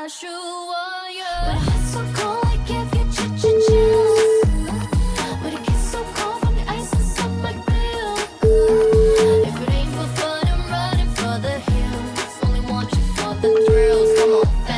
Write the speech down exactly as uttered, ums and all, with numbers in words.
true warrior. But a heart so cold, I give you ch ch chills. With a kiss so cold from the ice inside my grill. If it ain't for fun, I'm running for the hills. Only want you for the thrills. Come on,